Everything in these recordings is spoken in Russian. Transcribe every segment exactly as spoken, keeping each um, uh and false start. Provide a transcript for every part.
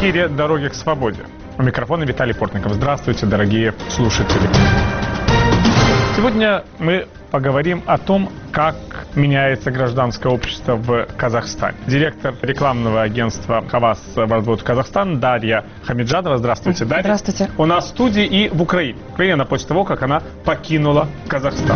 эфире «Дороги к свободе». У микрофона Виталий Портников. Здравствуйте, дорогие слушатели. Сегодня мы поговорим о том, как меняется гражданское общество в Казахстане. Директор рекламного агентства «Хавас Worldwide Казахстан» Дарья Хамиджанова. Здравствуйте, Дарья. Здравствуйте. У нас в студии и в Украине. Украина после того, как она покинула Казахстан.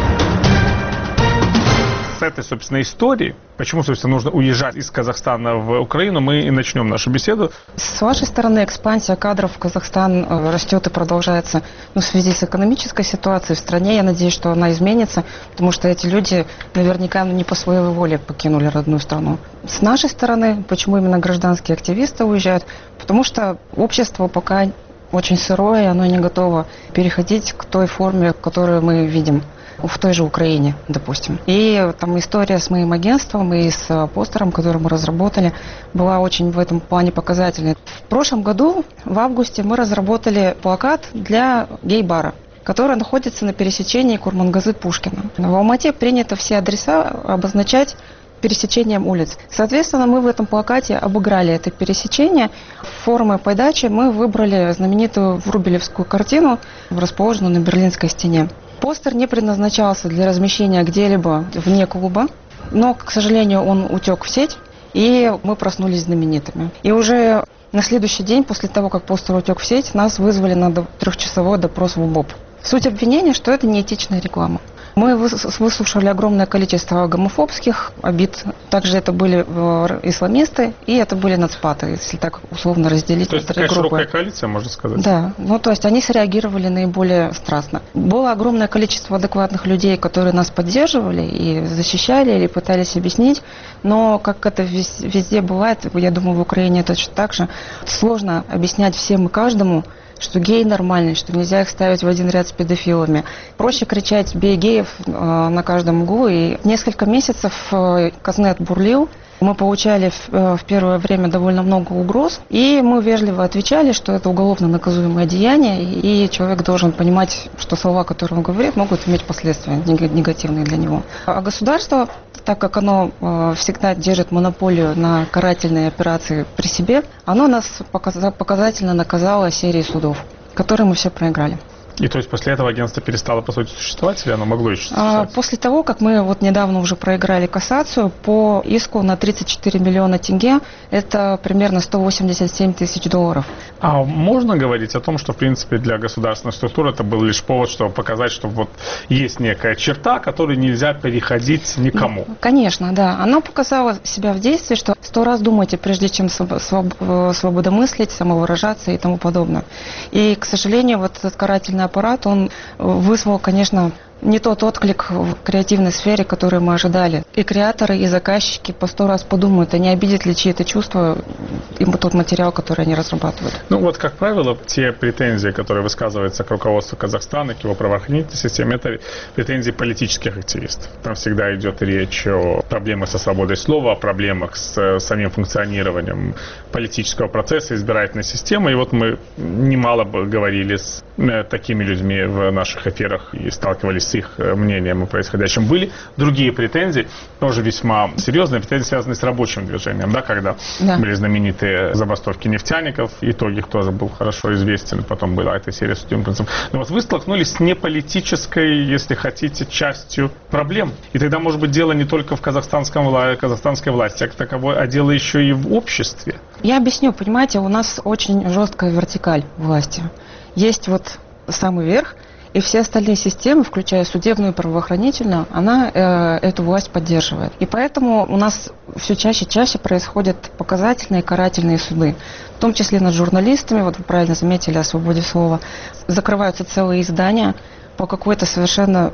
С этой, собственно, истории, почему, собственно, нужно уезжать из Казахстана в Украину, мы и начнем нашу беседу. С вашей стороны, экспансия кадров в Казахстан растет и продолжается, ну, в связи с экономической ситуацией в стране. Я надеюсь, что она изменится, потому что эти люди наверняка не по своей воле покинули родную страну. С нашей стороны, почему именно гражданские активисты уезжают? Потому что общество пока очень сырое, и оно не готово переходить к той форме, которую мы видим в той же Украине, допустим. И там история с моим агентством и с постером, который мы разработали, была очень в этом плане показательной. В прошлом году, в августе, мы разработали плакат для гей-бара, который находится на пересечении Курмангазы-Пушкина. В Алмате принято все адреса обозначать пересечением улиц. Соответственно, мы в этом плакате обыграли это пересечение. Формой подачи мы выбрали знаменитую врубелевскую картину, расположенную на Берлинской стене. Постер не предназначался для размещения где-либо вне клуба, но, к сожалению, он утек в сеть, и мы проснулись знаменитыми. И уже на следующий день, после того, как постер утек в сеть, нас вызвали на трехчасовой допрос в УБОП. Суть обвинения, что это неэтичная реклама. Мы выслушали огромное количество гомофобских обид. Также это были исламисты и это были нацпаты, если так условно разделить. То есть такая широкая коалиция, можно сказать? Да. Ну, то есть они среагировали наиболее страстно. Было огромное количество адекватных людей, которые нас поддерживали и защищали, или пытались объяснить. Но, как это везде бывает, я думаю, в Украине точно так же, сложно объяснять всем и каждому, что геи нормальные, что нельзя их ставить в один ряд с педофилами. Проще кричать «бей геев» э, на каждом углу. И несколько месяцев э, Казнет бурлил. Мы получали в, э, в первое время довольно много угроз. И мы вежливо отвечали, что это уголовно наказуемое деяние. И человек должен понимать, что слова, которые он говорит, могут иметь последствия негативные для него. А государство, так как оно э, всегда держит монополию на карательные операции при себе, оно нас показательно наказало серией судов, которые мы все проиграли. И то есть после этого агентство перестало, по сути, существовать, или оно могло еще существовать? А, после того, как мы вот недавно уже проиграли кассацию по иску на тридцать четыре миллиона тенге, это примерно сто восемьдесят семь тысяч долларов. А можно говорить о том, что, в принципе, для государственной структуры это был лишь повод, чтобы показать, что вот есть некая черта, которой нельзя переходить никому? Конечно, да. Она показала себя в действии, что сто раз думайте, прежде чем свободомыслить, самовыражаться и тому подобное. И, к сожалению, вот этот карательный аппарат, он вызвал, конечно, не тот отклик в креативной сфере, который мы ожидали. И креаторы, и заказчики по сто раз подумают, а не обидят ли чьи-то чувства им тот материал, который они разрабатывают. Ну вот, как правило, те претензии, которые высказываются к руководству Казахстана, к его правоохранительной системе, это претензии политических активистов. Там всегда идет речь о проблемах со свободой слова, о проблемах с самим функционированием политического процесса, избирательной системы. И вот мы немало говорили с такими людьми в наших эфирах и сталкивались с их мнением о происходящем. Были другие претензии, тоже весьма серьезные, претензии, связанные с рабочим движением, да, когда да. были знаменитые забастовки нефтяников, итог их тоже был хорошо известен, потом была эта серия судебных процессов. Но вот вы столкнулись с неполитической, если хотите, частью проблем. И тогда, может быть, дело не только в казахстанском, казахстанской власти, а таковой, а дело еще и в обществе. Я объясню, понимаете, у нас очень жесткая вертикаль власти. Есть вот самый верх, и все остальные системы, включая судебную и правоохранительную, она э, эту власть поддерживает. И поэтому у нас все чаще и чаще происходят показательные карательные суды, в том числе над журналистами, вот вы правильно заметили о свободе слова. Закрываются целые издания по какой-то совершенно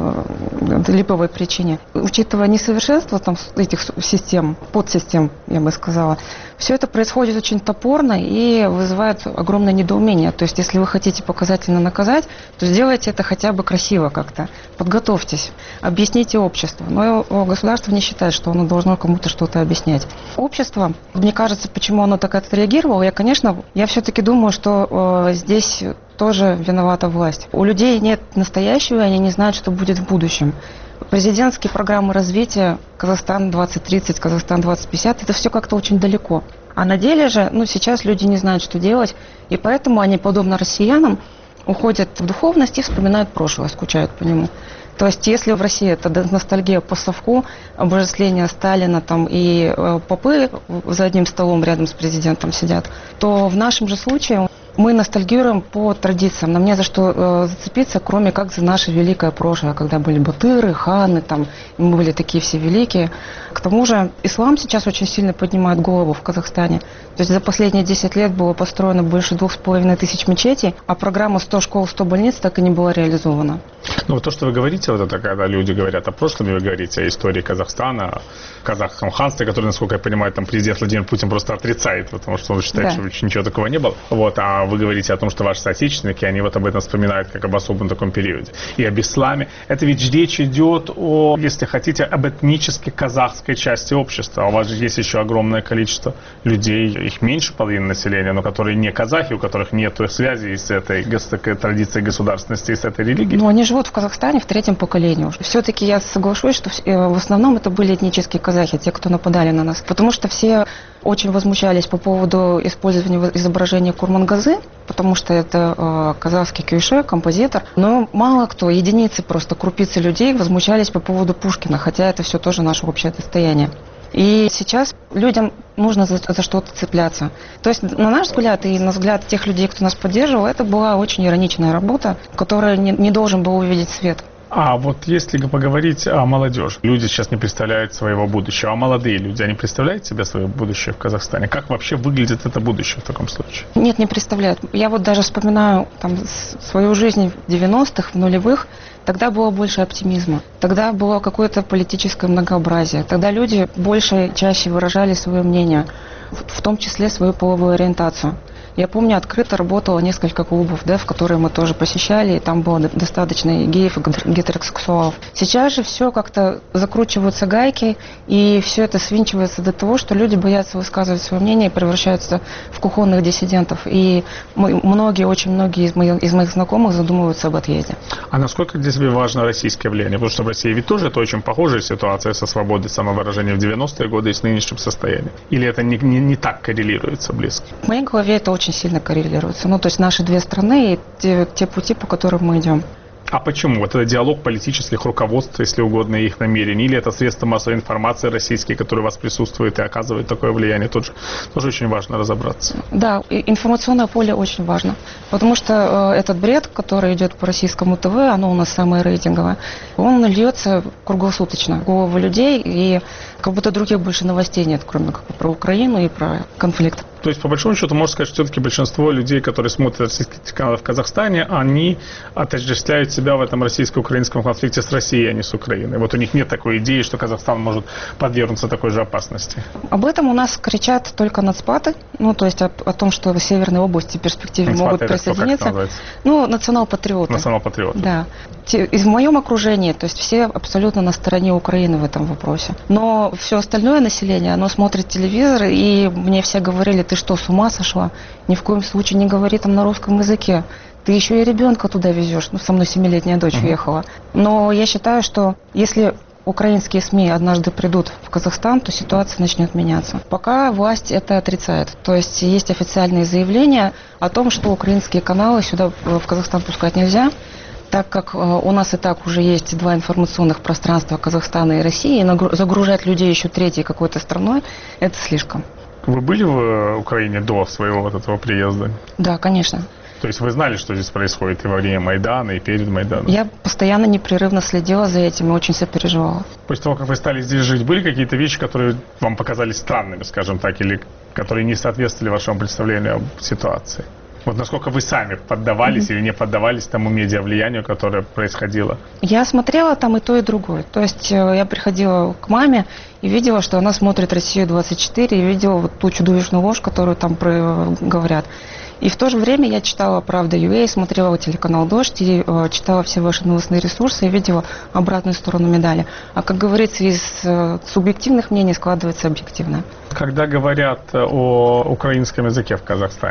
э, липовой причине. Учитывая несовершенство там, этих систем, подсистем, я бы сказала, все это происходит очень топорно и вызывает огромное недоумение. То есть, если вы хотите показательно наказать, то сделайте это хотя бы красиво как-то. Подготовьтесь, объясните обществу. Но государство не считает, что оно должно кому-то что-то объяснять. Общество, мне кажется, почему оно так отреагировало, я, конечно, я все-таки думаю, что э, здесь тоже виновата власть. У людей нет настоящего, и они не знают, что будет в будущем. президентские программы развития Казахстан двадцать тридцать, Казахстан двадцать пятьдесят, это все как-то очень далеко. А на деле же, ну, сейчас люди не знают, что делать, и поэтому они, подобно россиянам, уходят в духовность и вспоминают прошлое, скучают по нему. То есть, если в России это ностальгия по совку, обожествление Сталина там, и э, попы за одним столом рядом с президентом сидят, то в нашем же случае мы ностальгируем по традициям. Нам не за что э, зацепиться, кроме как за наше великое прошлое, когда были батыры, ханы, там, мы были такие все великие. К тому же ислам сейчас очень сильно поднимает голову в Казахстане. То есть за последние десять лет было построено больше двух с половиной тысяч мечетей, а программа сто школ, сто больниц так и не была реализована. Ну, вот то, что вы говорите, вот это когда люди говорят о прошлом, и вы говорите о истории Казахстана, о казахском ханстве, который, насколько я понимаю, там президент Владимир Путин просто отрицает, потому что он считает, да. что ничего такого не было. Вот, а вы говорите о том, что ваши соотечественники, они вот об этом вспоминают как об особом таком периоде. И об исламе. Это ведь речь идет о, если хотите, об этнически казахской части общества. У вас же есть еще огромное количество людей, их меньше половины населения, но которые не казахи, у которых нет связи с этой традицией государственности и с этой религией. Ну, они живут в Казахстане в третьем поколении уже. Все-таки я соглашусь, что в основном это были этнические казахи, те, кто нападали на нас. Потому что все очень возмущались по поводу использования изображения Курмангазы, потому что это э, казахский кюйше, композитор. Но мало кто, единицы просто, крупицы людей возмущались по поводу Пушкина, хотя это все тоже наше общее достояние. И сейчас людям нужно за, за что-то цепляться. То есть, на наш взгляд и на взгляд тех людей, кто нас поддерживал, это была очень ироничная работа, которая не, не должен был увидеть свет. А вот если поговорить о молодежи, люди сейчас не представляют своего будущего, а молодые люди, они представляют себе свое будущее в Казахстане? Как вообще выглядит это будущее в таком случае? Нет, не представляют. Я вот даже вспоминаю там, свою жизнь в девяностых, в нулевых. Тогда было больше оптимизма, тогда было какое-то политическое многообразие, тогда люди больше, чаще выражали свое мнение, в том числе свою половую ориентацию. Я помню, открыто работало несколько клубов, да, в которые мы тоже посещали, и там было достаточно и геев, и гетеросексуалов. Сейчас же все как-то закручиваются гайки, и все это свинчивается до того, что люди боятся высказывать свое мнение и превращаются в кухонных диссидентов. И мы, многие, очень многие из моих, из моих знакомых задумываются об отъезде. А насколько для тебя важно российское влияние? Потому что в России ведь тоже это очень похожая ситуация со свободой самовыражения в девяностые годы и с нынешним состоянием. Или это не, не, не так коррелируется близко? В моей голове это очень сильно коррелируется. Ну, то есть наши две страны и те, те пути, по которым мы идем. А почему? Вот это диалог политических руководств, если угодно, и их намерений, или это средства массовой информации российские, которые у вас присутствуют и оказывают такое влияние, тоже, тоже очень важно разобраться. Да, информационное поле очень важно, потому что э, этот бред, который идет по российскому ТВ, оно у нас самое рейтинговое, он льется круглосуточно в головы людей, и как будто других больше новостей нет, кроме как про Украину и про конфликт. То есть, по большому счету, можно сказать, что все-таки большинство людей, которые смотрят российские каналы в Казахстане, они отождествляют себя в этом российско-украинском конфликте с Россией, а не с Украиной. Вот у них нет такой идеи, что Казахстан может подвергнуться такой же опасности. Об этом у нас кричат только нацпаты, ну, то есть о, о том, что в Северной области в перспективе нацпаты могут присоединиться. Кто, ну, национал-патриоты. Национал-патриоты. Да. И в моем окружении, то есть все абсолютно на стороне Украины в этом вопросе. Но все остальное население, оно смотрит телевизор, и мне все говорили: ты что, с ума сошла? Ни в коем случае не говори там на русском языке. Ты еще и ребенка туда везешь. Ну, со мной семилетняя дочь uh-huh. уехала. Но я считаю, что если украинские СМИ однажды придут в Казахстан, то ситуация начнет меняться. Пока власть это отрицает. То есть есть официальные заявления о том, что украинские каналы сюда в Казахстан пускать нельзя, так как у нас и так уже есть два информационных пространства Казахстана и России, и загружать людей еще третьей какой-то страной – это слишком. Вы были в Украине до своего вот этого приезда? Да, конечно. То есть вы знали, что здесь происходит и во время Майдана, и перед Майданом? Я постоянно непрерывно следила за этим и очень сопереживала. После того, как вы стали здесь жить, были какие-то вещи, которые вам показались странными, скажем так, или которые не соответствовали вашему представлению об ситуации? Вот насколько вы сами поддавались mm-hmm. или не поддавались тому медиавлиянию, которое происходило? Я смотрела там и то, и другое. То есть я приходила к маме и видела, что она смотрит «Россию двадцать четыре», и видела вот ту чудовищную ложь, которую там про... говорят. И в то же время я читала «Правда.ua», смотрела телеканал «Дождь», и э, читала все ваши новостные ресурсы и видела обратную сторону медали. А, как говорится, из э, субъективных мнений складывается объективное. Когда говорят о украинском языке в Казахстане,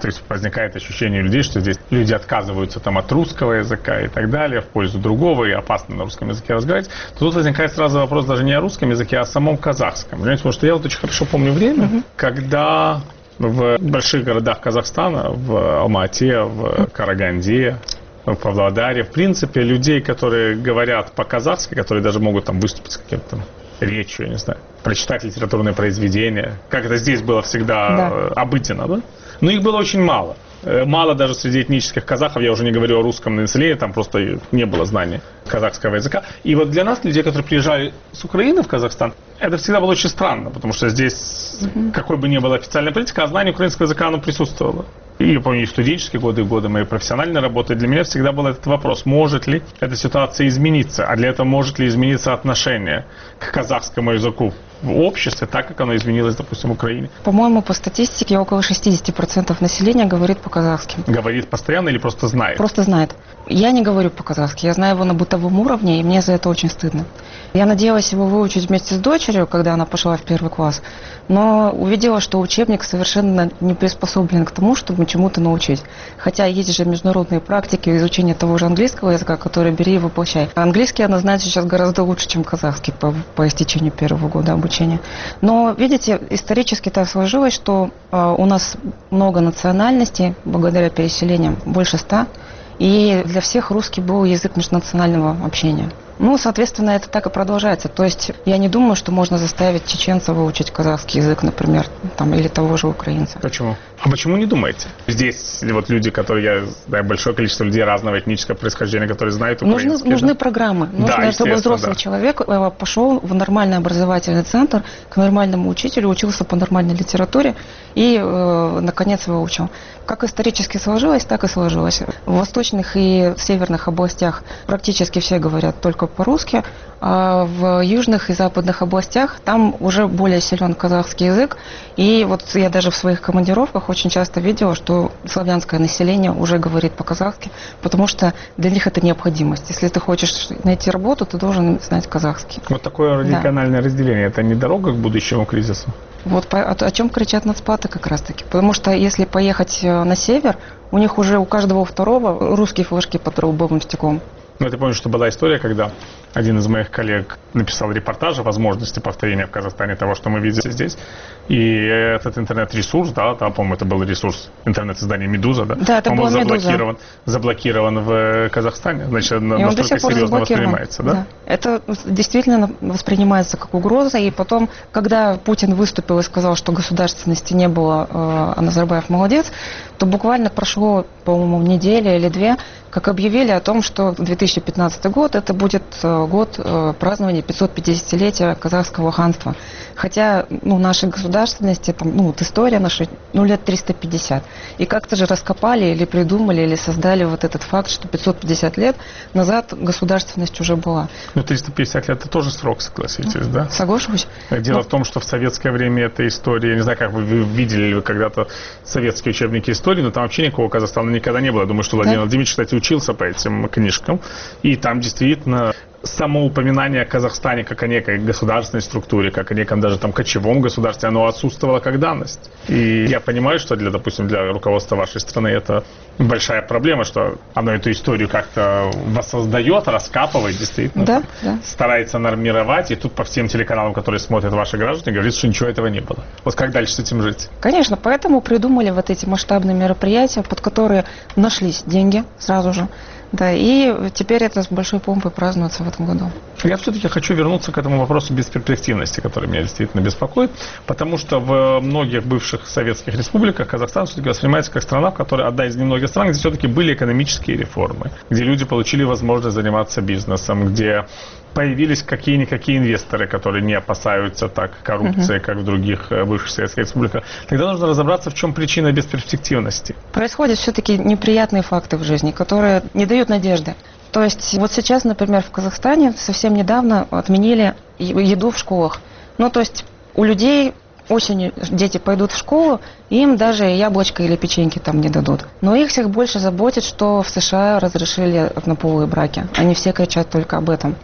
То есть возникает ощущение людей, что здесь люди отказываются там от русского языка и так далее в пользу другого, и опасно на русском языке разговаривать. То тут возникает сразу вопрос даже не о русском языке, а о самом казахском. Понимаете, потому что я вот очень хорошо помню время, mm-hmm. когда в больших городах Казахстана, в Алмате, в Караганде, в Павлодаре, в принципе, людей, которые говорят по-казахски, которые даже могут там выступить с каким-то речью, я не знаю, прочитать литературное произведение, как это здесь было всегда да. обыденно, да? Но их было очень мало. Мало даже среди этнических казахов, я уже не говорю о русском населении, там просто не было знания казахского языка. И вот для нас, людей, которые приезжали с Украины в Казахстан, это всегда было очень странно, потому что здесь, mm-hmm. какой бы ни была официальная политика, а знание украинского языка, оно присутствовало. И я помню, и в студенческие годы, и годы моей профессиональной работы, для меня всегда был этот вопрос, может ли эта ситуация измениться, а для этого может ли измениться отношение к казахскому языку в обществе, так как оно изменилось, допустим, в Украине. По-моему, по статистике около шестьдесят процентов населения говорит по-казахски. Говорит постоянно или просто знает? Просто знает. Я не говорю по-казахски, я знаю его на бытовом уровне, и мне за это очень стыдно. Я надеялась его выучить вместе с дочерью, когда она пошла в первый класс, но увидела, что учебник совершенно не приспособлен к тому, чтобы чему-то научить. Хотя есть же международные практики изучения того же английского языка, который бери и воплощай. А английский она знает сейчас гораздо лучше, чем казахский по, по истечению первого года обучения. Но, видите, исторически так сложилось, что э, у нас много национальностей, благодаря переселениям, больше ста. И для всех русский был язык межнационального общения. Ну, соответственно, это так и продолжается. То есть я не думаю, что можно заставить чеченца выучить казахский язык, например, там, или того же украинца. Почему? А почему не думаете? Здесь вот люди, которые, я знаю, большое количество людей разного этнического происхождения, которые знают украинский. Нужны, нужны да? программы. Нужно, да, чтобы взрослый да. человек пошел в нормальный образовательный центр, к нормальному учителю, учился по нормальной литературе и, э, наконец, выучил. Как исторически сложилось, так и сложилось. В восточных и северных областях практически все говорят только по-русски, а в южных и западных областях там уже более силен казахский язык. И вот я даже в своих командировках очень часто видела, что славянское население уже говорит по-казахски, потому что для них это необходимость. Если ты хочешь найти работу, ты должен знать казахский. Вот такое региональное да. разделение, это не дорога к будущему кризису? Вот по, о, о чем кричат нацпаты как раз-таки. Потому что если поехать на север, у них уже у каждого второго русские флажки под лобовым стеклом. Ну, ты помнишь, что была история, когда один из моих коллег написал репортаж о возможности повторения в Казахстане того, что мы видим здесь. И этот интернет-ресурс, да, там, по-моему, это был ресурс интернет-издания «Медуза», да? Да, это был заблокирован, заблокирован в Казахстане. Значит, настолько серьезно воспринимается, да? да? Это действительно воспринимается как угроза. И потом, когда Путин выступил и сказал, что государственности не было, а Назарбаев молодец, то буквально прошло, по-моему, неделя или две, как объявили о том, что две тысячи пятнадцатый год это будет год празднования пятисотпятидесятилетия казахского ханства. Хотя ну, нашей государственности, там, ну, вот история наша, ну, лет триста пятьдесят. И как-то же раскопали или придумали, или создали вот этот факт, что пятьсот пятьдесят лет назад государственность уже была. Ну, триста пятьдесят лет это тоже срок, согласитесь, да? Соглашусь. Дело Но... в том, что в советское время эта история, я не знаю, как вы, вы видели ли вы когда-то советские учебники истории, но там вообще никакого Казахстана никогда не было. Я думаю, что Владимир да? Владимирович, кстати, учился по этим книжкам. И там действительно само упоминание о Казахстане как о некой государственной структуре, как о неком даже там кочевом государстве, оно отсутствовало как данность. И я понимаю, что для, допустим, для руководства вашей страны это большая проблема, что оно эту историю как-то воссоздает, раскапывает, действительно, да, да. старается нормировать, и тут по всем телеканалам, которые смотрят ваши граждане, говорит, что ничего этого не было. Вот как дальше с этим жить? Конечно, поэтому придумали вот эти масштабные мероприятия, под которые нашлись деньги сразу же. Да, и теперь это с большой помпой празднуется в этом году. Я все-таки хочу вернуться к этому вопросу бесперспективности, который меня действительно беспокоит, потому что в многих бывших советских республиках Казахстан все-таки воспринимается как страна, в которой одна из немногих стран, где все-таки были экономические реформы, где люди получили возможность заниматься бизнесом, где появились какие-никакие инвесторы, которые не опасаются так коррупции, uh-huh. как в других бывших советских республиках. Тогда нужно разобраться, в чем причина бесперспективности. Происходят все-таки неприятные факты в жизни, которые не дают надежды. То есть вот сейчас, например, в Казахстане совсем недавно отменили еду в школах. Ну, то есть у людей осенью дети пойдут в школу, им даже яблочко или печеньки там не дадут. Но их всех больше заботит, что в США разрешили однополые браки. Они все кричат только об этом.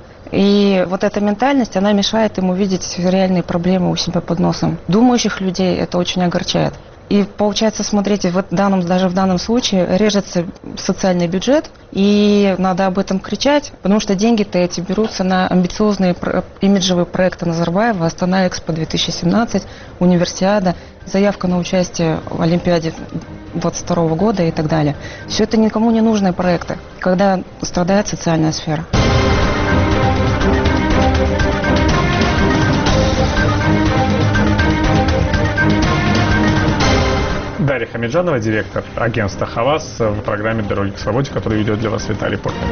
И вот эта ментальность, она мешает им увидеть реальные проблемы у себя под носом. Думающих людей это очень огорчает. И получается, смотрите, в данном, даже в данном случае режется социальный бюджет, и надо об этом кричать, потому что деньги-то эти берутся на амбициозные про- имиджевые проекты Назарбаева, Астана Экспо две тысячи семнадцать, Универсиада, заявка на участие в Олимпиаде двадцать второго года и так далее. Все это никому не нужные проекты, когда страдает социальная сфера. Дарья Хамиджанова, директор агентства «Хавас» в программе «Дороги к свободе», которую ведет для вас Виталий Портник.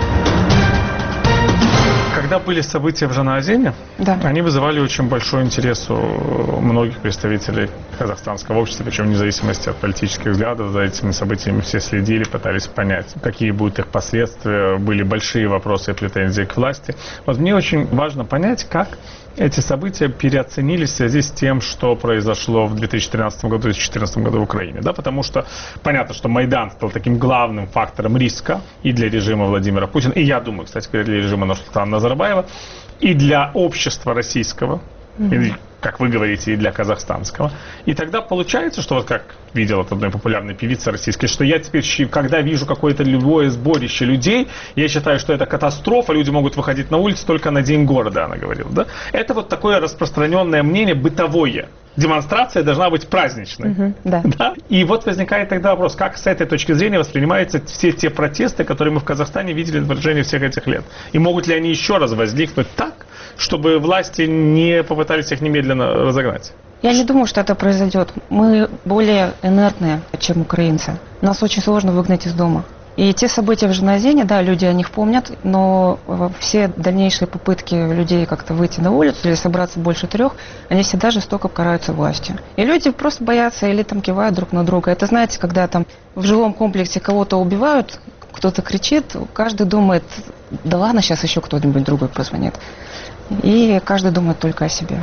Когда были события в Жанаозене, Да. они вызывали очень большой интерес у многих представителей казахстанского общества, причем вне зависимости от политических взглядов. За этими событиями все следили, пытались понять, какие будут их последствия. Были большие вопросы и претензии к власти. Вот мне очень важно понять, как эти события переоценились в связи с тем, что произошло в две тысячи тринадцатом году и две тысячи четырнадцатом году в Украине. Да, потому что понятно, что Майдан стал таким главным фактором риска и для режима Владимира Путина, и я думаю, кстати, для режима Нурсултана Назарбаева, и для общества российского, mm-hmm. и, как вы говорите, и для казахстанского. И тогда получается, что вот как видел от одной популярной певицы российской, что я теперь, когда вижу какое-то любое сборище людей, я считаю, что это катастрофа, люди могут выходить на улицу только на День города, она говорила. Да? Это вот такое распространенное мнение, бытовое. Демонстрация должна быть праздничной. Uh-huh, да. Да? И вот возникает тогда вопрос, как с этой точки зрения воспринимаются все те протесты, которые мы в Казахстане видели на протяжении всех этих лет. И могут ли они еще раз возникнуть так, чтобы власти не попытались их немедленно разогнать? Я не думаю, что это произойдет. Мы более инертные, чем украинцы. Нас очень сложно выгнать из дома. И те события в Жанаозене, да, люди о них помнят, но все дальнейшие попытки людей как-то выйти на улицу или собраться больше трех, они всегда жестоко караются властью. И люди просто боятся или там кивают друг на друга. Это, знаете, когда там в жилом комплексе кого-то убивают, кто-то кричит, каждый думает, да ладно, сейчас еще кто-нибудь другой позвонит. И каждый думает только о себе.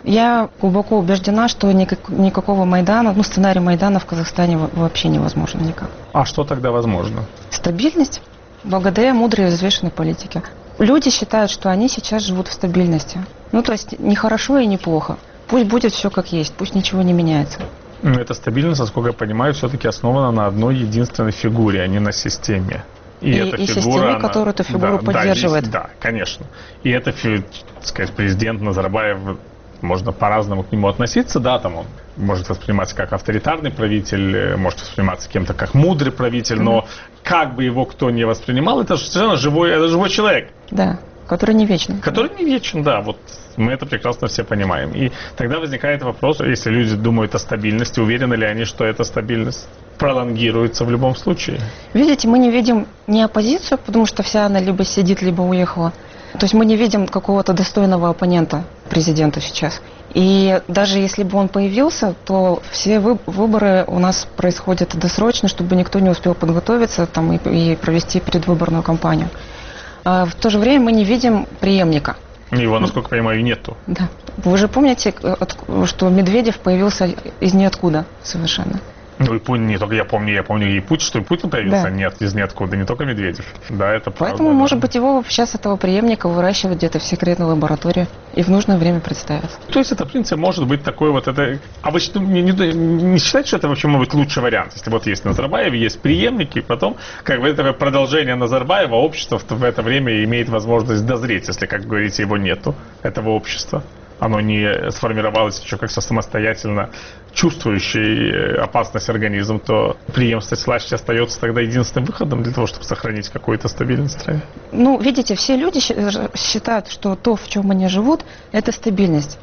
Я глубоко убеждена, что никак, никакого Майдана, ну, сценарий Майдана в Казахстане вообще невозможен никак. А что тогда возможно? Стабильность, благодаря мудрой и взвешенной политике. Люди считают, что они сейчас живут в стабильности. Ну, то есть, не хорошо и не плохо. Пусть будет все как есть, пусть ничего не меняется. Но эта стабильность, насколько я понимаю, все-таки основана на одной единственной фигуре, а не на системе. И, и, эта и фигура, системе, она, которую эту фигуру да, поддерживает. Да, да, конечно. И это, так сказать, президент Назарбаев, можно по-разному к нему относиться, да, там он может восприниматься как авторитарный правитель, может восприниматься кем-то как мудрый правитель, mm-hmm. но как бы его кто ни воспринимал, это совершенно живой, это живой человек. Да, который не вечен. Который не вечен, да, вот мы это прекрасно все понимаем. И тогда возникает вопрос, если люди думают о стабильности, уверены ли они, что эта стабильность пролонгируется в любом случае? Видите, мы не видим ни оппозицию, потому что вся она либо сидит, либо уехала. То есть мы не видим какого-то достойного оппонента президента сейчас. И даже если бы он появился, то все выборы у нас происходят досрочно, чтобы никто не успел подготовиться там, и, и провести предвыборную кампанию. А в то же время мы не видим преемника. Его, насколько я понимаю, нету. Да. Вы же помните, что Медведев появился из ниоткуда совершенно. Ну и не только я помню, я помню и Путин, что и Путин появился, да. Нет, из ниоткуда, не только Медведев. Да, это правда. Поэтому, да. может быть, его сейчас этого преемника выращивают где-то в секретной лаборатории и в нужное время представят. То есть это, в принципе, может быть такой вот это. А вы не, не, не считаете, что это вообще может быть лучший вариант? Если вот есть Назарбаев, есть преемники, и потом, как бы это продолжение Назарбаева, общество в это время имеет возможность дозреть, если, как говорите, его нету, этого общества. Оно не сформировалось еще как самостоятельно чувствующий опасность организм, то преемственность власти остается тогда единственным выходом для того, чтобы сохранить какую-то стабильность в стране. Ну, видите, все люди считают, что то, в чем они живут, это стабильность.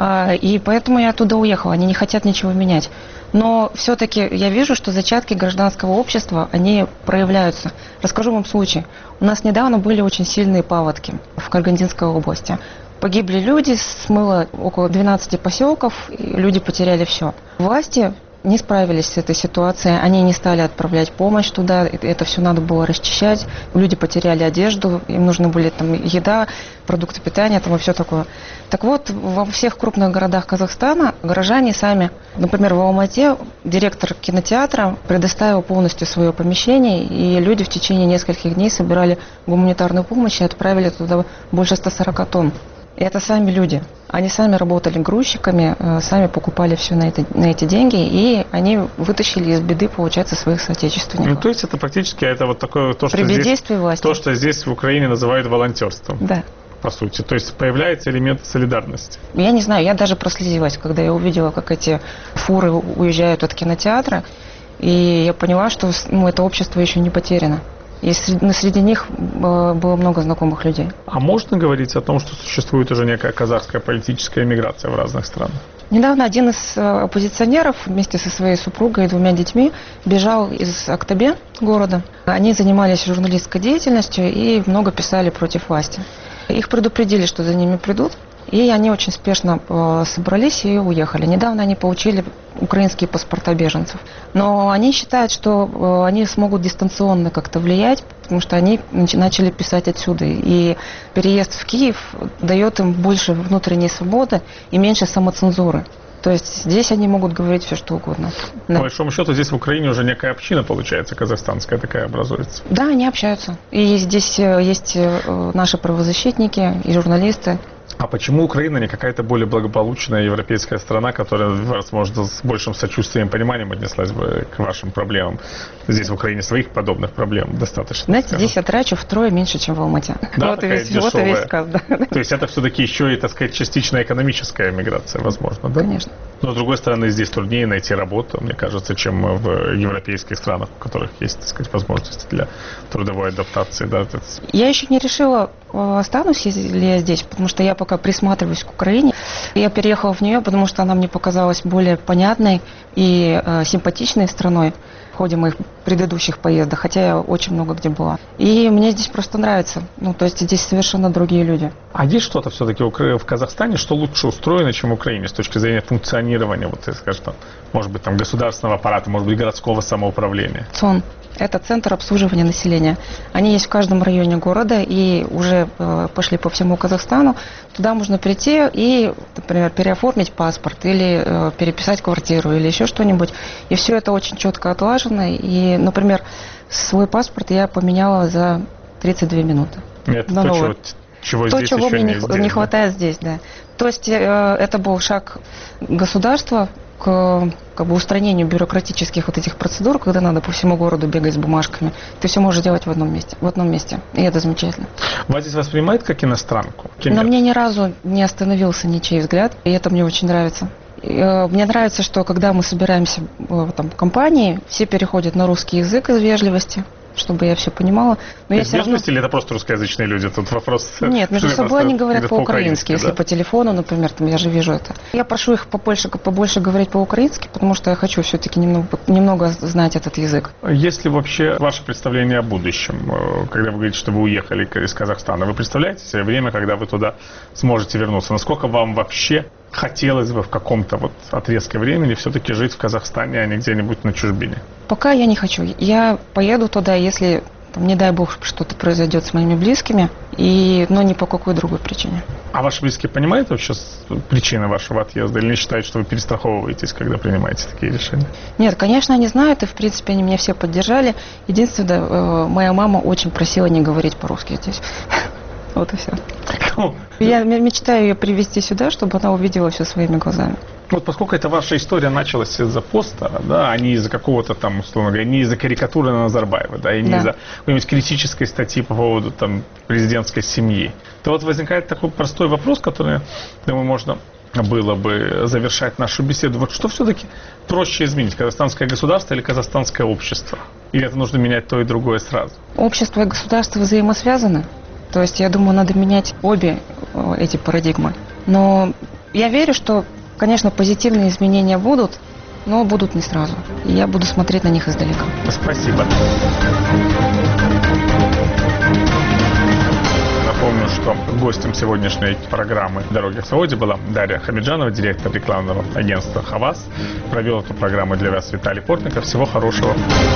И поэтому я оттуда уехала, они не хотят ничего менять. Но все-таки я вижу, что зачатки гражданского общества, они проявляются. Расскажу вам случай. У нас недавно были очень сильные паводки в Карагандинской области. Погибли люди, смыло около двенадцати поселков, и люди потеряли все. Власти не справились с этой ситуацией, они не стали отправлять помощь туда, это все надо было расчищать, люди потеряли одежду, им нужны были там еда, продукты питания там и все такое. Так вот, во всех крупных городах Казахстана горожане сами, например, в Алмате директор кинотеатра предоставил полностью свое помещение, и люди в течение нескольких дней собирали гуманитарную помощь и отправили туда больше ста сорока тонн. Это сами люди. Они сами работали грузчиками, сами покупали все на, это, на эти деньги, и они вытащили из беды, получается, своих соотечественников. Ну, то есть это практически это вот такое то, что, здесь, то, что здесь в Украине называют волонтерством. Да. По сути. То есть появляется элемент солидарности. Я не знаю, я даже прослезилась, когда я увидела, как эти фуры уезжают от кинотеатра, и я поняла, что ну, это общество еще не потеряно. И среди, среди них было много знакомых людей. А можно говорить о том, что существует уже некая казахская политическая эмиграция в разных странах? Недавно один из оппозиционеров вместе со своей супругой и двумя детьми бежал из Актобе, города. Они занимались журналистской деятельностью и много писали против власти. Их предупредили, что за ними придут. И они очень спешно собрались и уехали. Недавно они получили украинские паспорта беженцев. Но они считают, что они смогут дистанционно как-то влиять, потому что они начали писать отсюда. И переезд в Киев дает им больше внутренней свободы и меньше самоцензуры. То есть здесь они могут говорить все, что угодно. Да. По большому счету здесь в Украине уже некая община, получается, казахстанская такая образуется. Да, они общаются. И здесь есть наши правозащитники и журналисты. А почему Украина не какая-то более благополучная европейская страна, которая, возможно, с большим сочувствием и пониманием отнеслась бы к вашим проблемам? Здесь в Украине своих подобных проблем достаточно. Знаете, скажем. Здесь я трачу втрое меньше, чем в Алмате. Да, вот, и весь, вот и весь сказ. Да. То есть это все-таки еще и, так сказать, частично экономическая миграция, возможно, да? Конечно. Но, с другой стороны, здесь труднее найти работу, мне кажется, чем в европейских странах, у которых есть, так сказать, возможности для трудовой адаптации. Да? Я еще не решила, останусь ли я здесь, потому что я пока присматриваюсь к Украине. Я переехала в нее, потому что она мне показалась более понятной и э, симпатичной страной в ходе моих предыдущих поездок, хотя я очень много где была. И мне здесь просто нравится. Ну, то есть здесь совершенно другие люди. А есть что-то все-таки в Казахстане, что лучше устроено, чем в Украине с точки зрения функционирования, вот, скажем, там, может быть, там, государственного аппарата, может быть, городского самоуправления? ЦОН. Это центр обслуживания населения. Они есть в каждом районе города и уже э, пошли по всему Казахстану. Туда можно прийти и, например, переоформить паспорт или э, переписать квартиру или еще что-нибудь. И все это очень четко отлажено. И, например, свой паспорт я поменяла за тридцать две минуты. Это то, чего, чего то, здесь чего еще мне не, не, здесь, не да? хватает здесь, да. То есть э, это был шаг государства к как бы устранению бюрократических вот этих процедур, когда надо по всему городу бегать с бумажками. Ты все можешь делать в одном месте, в одном месте. И это замечательно. Вас здесь воспринимают как иностранку? На мне ни разу не остановился ничей взгляд, и это мне очень нравится. Мне нравится, что когда мы собираемся там, в компании, все переходят на русский язык из вежливости, чтобы я все понимала. Но из я вежливости равно... или это просто русскоязычные люди? Тут вопрос... Нет, между собой они говорят по-украински, по если да? по телефону, например, там, я же вижу это. Я прошу их побольше, побольше говорить по-украински, потому что я хочу все-таки немного, немного знать этот язык. Есть ли вообще ваше представление о будущем, когда вы говорите, что вы уехали из Казахстана? Вы представляете себе время, когда вы туда сможете вернуться? Насколько вам вообще хотелось бы в каком-то вот отрезке времени все-таки жить в Казахстане, а не где-нибудь на чужбине? Пока я не хочу. Я поеду туда, если, там, не дай бог, что-то произойдет с моими близкими, и, но не по какой другой причине. А ваши близкие понимают вообще причины вашего отъезда или не считают, что вы перестраховываетесь, когда принимаете такие решения? Нет, конечно, они знают, и, в принципе, они меня все поддержали. Единственное, моя мама очень просила не говорить по-русски здесь. Вот и все. Я мечтаю ее привезти сюда, чтобы она увидела все своими глазами. Вот поскольку эта ваша история началась из-за поста, да, а не из-за какого-то там, условно говоря, не из-за карикатуры на Назарбаева, да, и не да. из-за какой-нибудь критической статьи по поводу там президентской семьи, то вот возникает такой простой вопрос, который, думаю, можно было бы завершать нашу беседу. Вот что все-таки проще изменить, казахстанское государство или казахстанское общество? Или это нужно менять то и другое сразу? Общество и государство взаимосвязаны. То есть, я думаю, надо менять обе эти парадигмы. Но я верю, что, конечно, позитивные изменения будут, но будут не сразу. И я буду смотреть на них издалека. Спасибо. Напомню, что гостем сегодняшней программы «Дороги к свободе» была Дарья Хамиджанова, директор рекламного агентства «Хавас». Провел эту программу для вас Виталий Портников. Всего хорошего.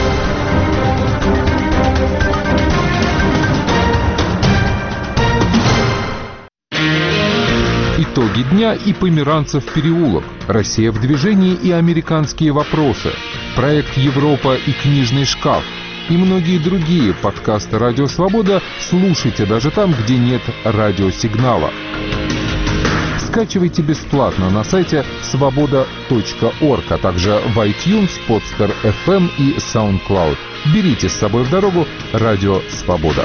Итоги дня и Померанцев переулок, Россия в движении и американские вопросы, проект Европа и книжный шкаф и многие другие подкасты «Радио Свобода» слушайте даже там, где нет радиосигнала. Скачивайте бесплатно на сайте свобода точка орг, а также в iTunes, Podster эф эм и SoundCloud. Берите с собой в дорогу радио «Свобода».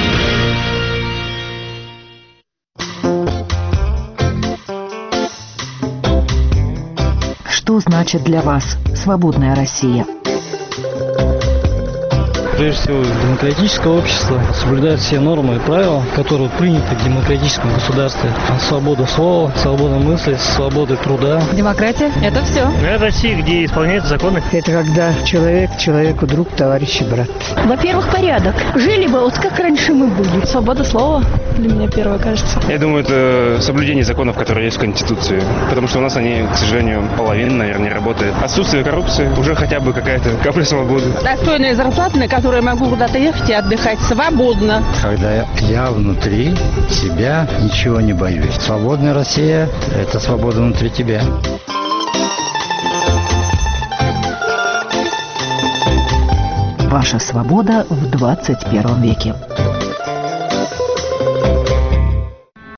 Что значит для вас свободная Россия? Прежде всего, демократическое общество соблюдает все нормы и правила, которые приняты в демократическом государстве. Свобода слова, свобода мысли, свобода труда. Демократия – это все. Это Россия, где исполняются законы. Это когда человек человеку друг, товарищ и брат. Во-первых, порядок. Жили бы вот как раньше мы были. Свобода слова для меня первое, кажется. Я думаю, это соблюдение законов, которые есть в Конституции. Потому что у нас они, к сожалению, половина, наверное, не работает. Отсутствие коррупции, уже хотя бы какая-то капля свободы. Достойная зарплата, на которую я могу куда-то ехать и отдыхать свободно. Когда я внутри себя ничего не боюсь. Свободная Россия – это свобода внутри тебя. Ваша свобода в двадцать первом веке.